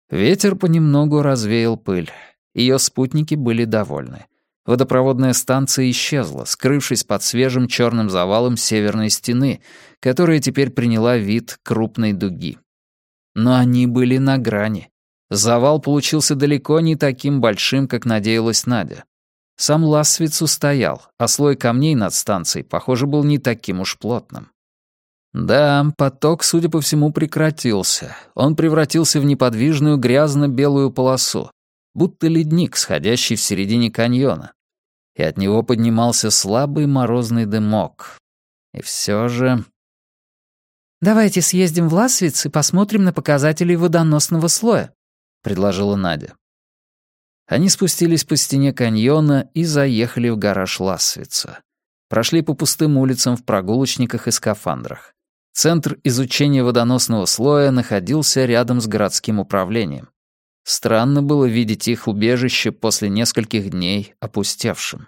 Ветер понемногу развеял пыль. Ее спутники были довольны. Водопроводная станция исчезла, скрывшись под свежим черным завалом северной стены, которая теперь приняла вид крупной дуги. Но они были на грани. Завал получился далеко не таким большим, как надеялась Надя. Сам Лассвиц устоял, а слой камней над станцией, похоже, был не таким уж плотным. Да, поток, судя по всему, прекратился. Он превратился в неподвижную грязно-белую полосу, будто ледник, сходящий в середине каньона. И от него поднимался слабый морозный дымок. И все же... «Давайте съездим в Лассвиц и посмотрим на показатели водоносного слоя», — предложила Надя. Они спустились по стене каньона и заехали в гараж Лассвица. Прошли по пустым улицам в прогулочниках и скафандрах. Центр изучения водоносного слоя находился рядом с городским управлением. Странно было видеть их убежище после нескольких дней опустевшим.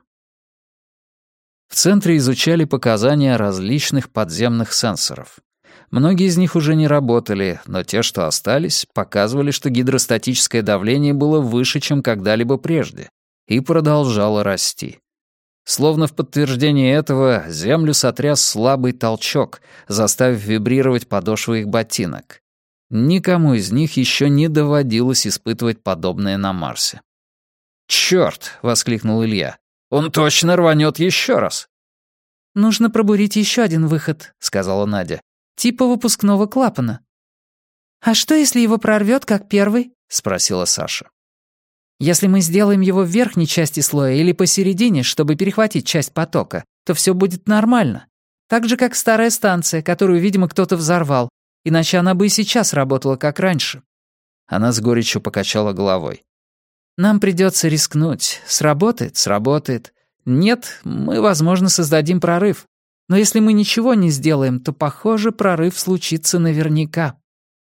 В центре изучали показания различных подземных сенсоров. Многие из них уже не работали, но те, что остались, показывали, что гидростатическое давление было выше, чем когда-либо прежде, и продолжало расти. Словно в подтверждение этого, землю сотряс слабый толчок, заставив вибрировать подошвы их ботинок. Никому из них еще не доводилось испытывать подобное на Марсе. «Чёрт!» — воскликнул Илья. «Он точно рванет еще раз!» «Нужно пробурить еще один выход», — сказала Надя. «Типа выпускного клапана». «А что, если его прорвет, как первый?» — спросила Саша. «Если мы сделаем его в верхней части слоя или посередине, чтобы перехватить часть потока, то все будет нормально. Так же, как старая станция, которую, видимо, кто-то взорвал, иначе она бы и сейчас работала, как раньше». Она с горечью покачала головой. «Нам придется рискнуть. Сработает — сработает. Нет, мы, возможно, создадим прорыв. Но если мы ничего не сделаем, то, похоже, прорыв случится наверняка».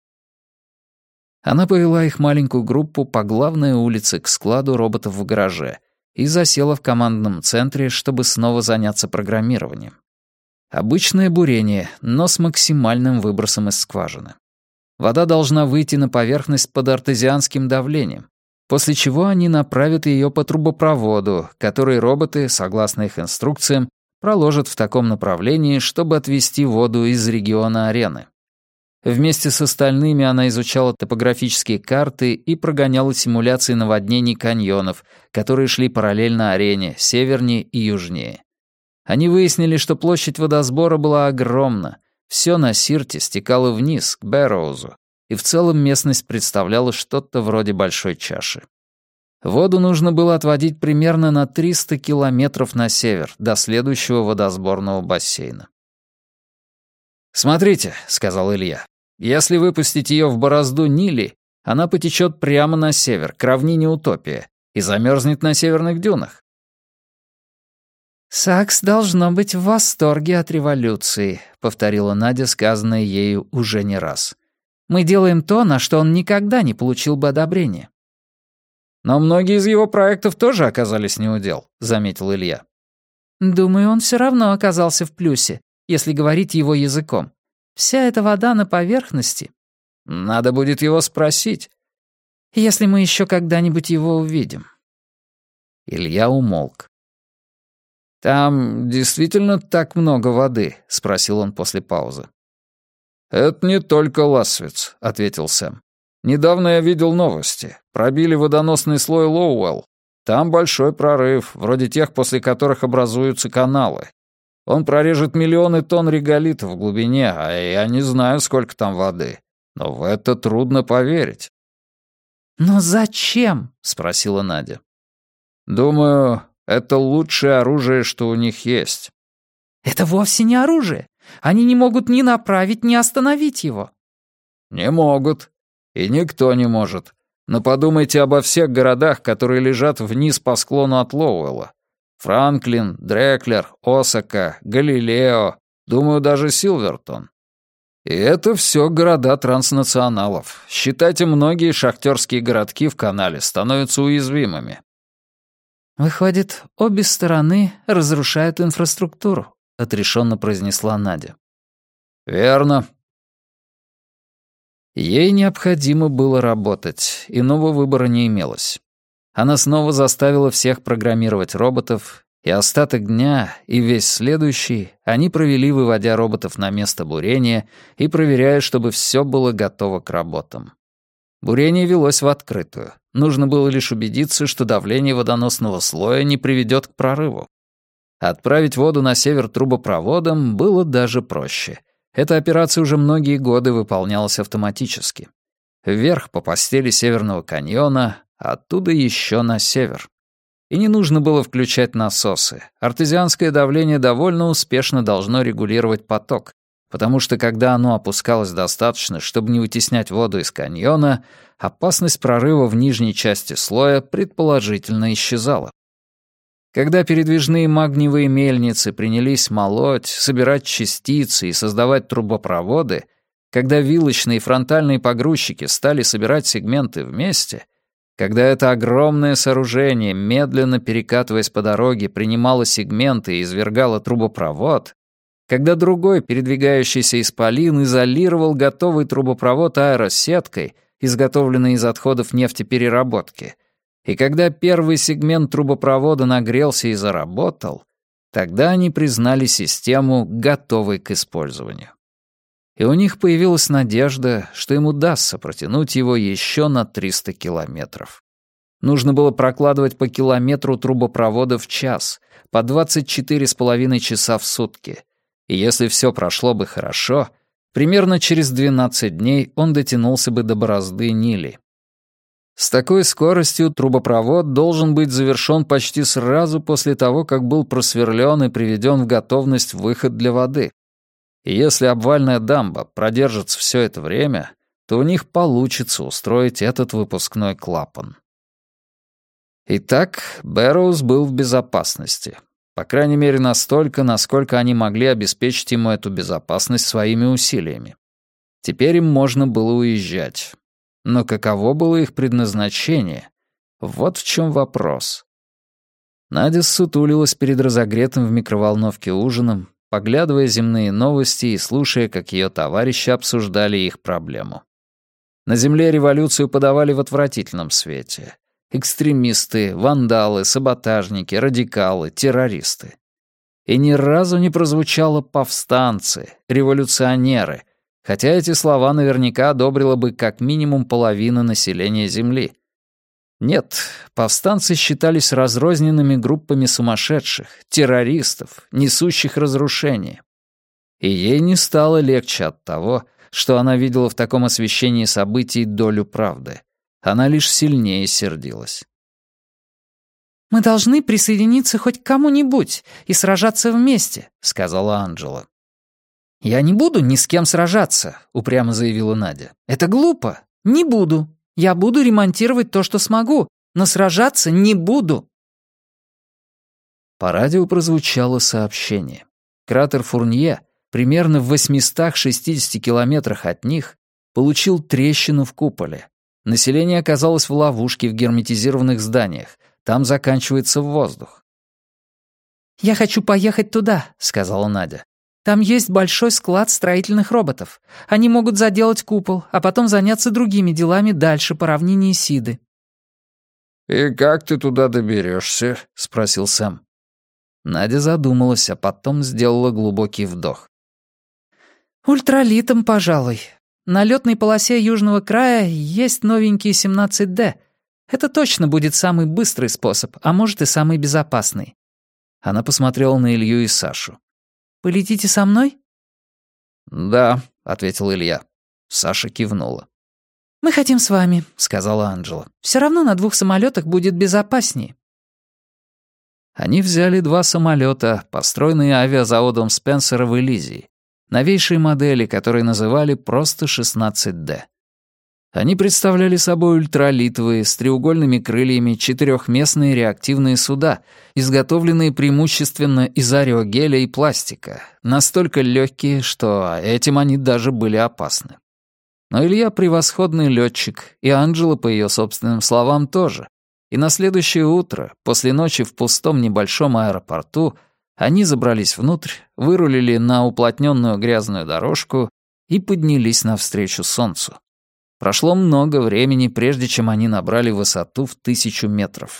Она повела их маленькую группу по главной улице к складу роботов в гараже и засела в командном центре, чтобы снова заняться программированием. Обычное бурение, но с максимальным выбросом из скважины. Вода должна выйти на поверхность под артезианским давлением, после чего они направят ее по трубопроводу, который роботы, согласно их инструкциям, проложат в таком направлении, чтобы отвести воду из региона арены. Вместе с остальными она изучала топографические карты и прогоняла симуляции наводнений каньонов, которые шли параллельно арене, севернее и южнее. Они выяснили, что площадь водосбора была огромна, все на Сирте стекало вниз, к Бэрроузу, и в целом местность представляла что-то вроде большой чаши. Воду нужно было отводить примерно на 300 километров на север, до следующего водосборного бассейна. «Смотрите», — сказал Илья, — «если выпустить ее в борозду Нили, она потечет прямо на север, к равнине Утопия, и замерзнет на северных дюнах». «Сакс должно быть в восторге от революции», — повторила Надя, сказанное ею уже не раз. «Мы делаем то, на что он никогда не получил бы одобрения». «Но многие из его проектов тоже оказались неудел», — заметил Илья. «Думаю, он все равно оказался в плюсе, если говорить его языком. Вся эта вода на поверхности». «Надо будет его спросить». «Если мы еще когда-нибудь его увидим». Илья умолк. «Там действительно так много воды?» — спросил он после паузы. «Это не только Лассвиц», — ответил Сэм. «Недавно я видел новости. Пробили водоносный слой Лоуэлл. Там большой прорыв, вроде тех, после которых образуются каналы. Он прорежет миллионы тонн реголита в глубине, а я не знаю, сколько там воды. Но в это трудно поверить». «Но зачем?» — спросила Надя. «Думаю, это лучшее оружие, что у них есть». «Это вовсе не оружие. Они не могут ни направить, ни остановить его». «Не могут. И никто не может. Но подумайте обо всех городах, которые лежат вниз по склону от Лоуэлла. Франклин, Дреклер, Осака, Галилео, думаю, даже Силвертон. И это все города транснационалов. Считайте, многие шахтерские городки в канале становятся уязвимыми». «Выходит, обе стороны разрушают инфраструктуру», — отрешенно произнесла Надя. — отрешенно произнесла Надя. — Верно. — 1 Верно. Ей необходимо было работать, иного выбора не имелось. Она снова заставила всех программировать роботов, и остаток дня, и весь следующий они провели, выводя роботов на место бурения и проверяя, чтобы все было готово к работам. Бурение велось в открытую. Нужно было лишь убедиться, что давление водоносного слоя не приведет к прорыву. Отправить воду на север трубопроводом было даже проще. Эта операция уже многие годы выполнялась автоматически. Вверх по постели Северного каньона, а оттуда еще на север. И не нужно было включать насосы. Артезианское давление довольно успешно должно регулировать поток, потому что когда оно опускалось достаточно, чтобы не вытеснять воду из каньона, опасность прорыва в нижней части слоя предположительно исчезала. Когда передвижные магниевые мельницы принялись молоть, собирать частицы и создавать трубопроводы, когда вилочные и фронтальные погрузчики стали собирать сегменты вместе, когда это огромное сооружение, медленно перекатываясь по дороге, принимало сегменты и извергало трубопровод, когда другой передвигающийся исполин изолировал готовый трубопровод аэросеткой, изготовленной из отходов нефтепереработки, и когда первый сегмент трубопровода нагрелся и заработал, тогда они признали систему готовой к использованию. И у них появилась надежда, что им удастся протянуть его еще на 300 километров. Нужно было прокладывать по километру трубопровода в час, по 24,5 часа в сутки. И если все прошло бы хорошо, примерно через 12 дней он дотянулся бы до борозды Нили. С такой скоростью трубопровод должен быть завершен почти сразу после того, как был просверлен и приведен в готовность выход для воды. И если обвальная дамба продержится все это время, то у них получится устроить этот выпускной клапан. Итак, Бэрроуз был в безопасности. По крайней мере, настолько, насколько они могли обеспечить ему эту безопасность своими усилиями. Теперь им можно было уезжать. Но каково было их предназначение? Вот в чем вопрос. Надя ссутулилась перед разогретым в микроволновке ужином, поглядывая земные новости и слушая, как ее товарищи обсуждали их проблему. На Земле революцию подавали в отвратительном свете. Экстремисты, вандалы, саботажники, радикалы, террористы. И ни разу не прозвучало «повстанцы», «революционеры», хотя эти слова наверняка одобрила бы как минимум половина населения Земли. Нет, повстанцы считались разрозненными группами сумасшедших, террористов, несущих разрушение. И ей не стало легче от того, что она видела в таком освещении событий долю правды. Она лишь сильнее сердилась. «Мы должны присоединиться хоть к кому-нибудь и сражаться вместе», — сказала Анджела. «Я не буду ни с кем сражаться», — упрямо заявила Надя. «Это глупо. Не буду. Я буду ремонтировать то, что смогу, но сражаться не буду». По радио прозвучало сообщение. Кратер Фурнье, примерно в 860 километрах от них, получил трещину в куполе. Население оказалось в ловушке в герметизированных зданиях. Там заканчивается воздух. «Я хочу поехать туда», — сказала Надя. «Там есть большой склад строительных роботов. Они могут заделать купол, а потом заняться другими делами дальше по равнине Исиды». «И как ты туда доберешься?» — спросил Сэм. Надя задумалась, а потом сделала глубокий вдох. «Ультралитом, пожалуй. На лётной полосе Южного края есть новенький 17D. Это точно будет самый быстрый способ, а может и самый безопасный». Она посмотрела на Илью и Сашу. «Полетите со мной?» «Да», — ответил Илья. Саша кивнула. «Мы хотим с вами», — сказала Анджела. «Всё равно на 2 самолётах будет безопаснее». Они взяли 2 самолёта, построенные авиазаводом Спенсера в Элизии, новейшие модели, которые называли просто 16D. Они представляли собой ультралитовые с треугольными крыльями 4-местные реактивные суда, изготовленные преимущественно из аэрогеля и пластика, настолько легкие, что этим они даже были опасны. Но Илья превосходный летчик, и Анджела, по ее собственным словам, тоже. И на следующее утро, после ночи в пустом небольшом аэропорту, они забрались внутрь, вырулили на уплотненную грязную дорожку и поднялись навстречу солнцу. Прошло много времени, прежде чем они набрали высоту в 1000 метров.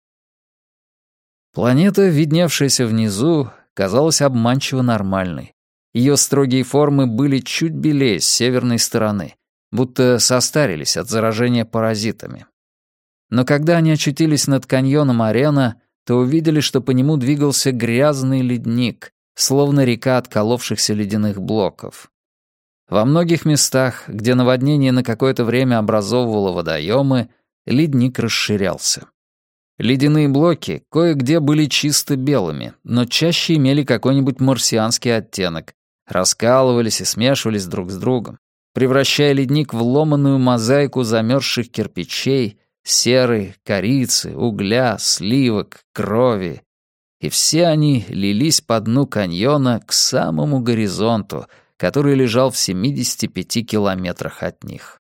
Планета, видневшаяся внизу, казалась обманчиво нормальной. Ее строгие формы были чуть белее с северной стороны, будто состарились от заражения паразитами. Но когда они очутились над каньоном Арена, то увидели, что по нему двигался грязный ледник, словно река отколовшихся ледяных блоков. Во многих местах, где наводнение на какое-то время образовывало водоемы, ледник расширялся. Ледяные блоки кое-где были чисто белыми, но чаще имели какой-нибудь марсианский оттенок, раскалывались и смешивались друг с другом, превращая ледник в ломаную мозаику замерзших кирпичей, серы, корицы, угля, сливок, крови. И все они лились по дну каньона к самому горизонту, который лежал в 75 километрах от них.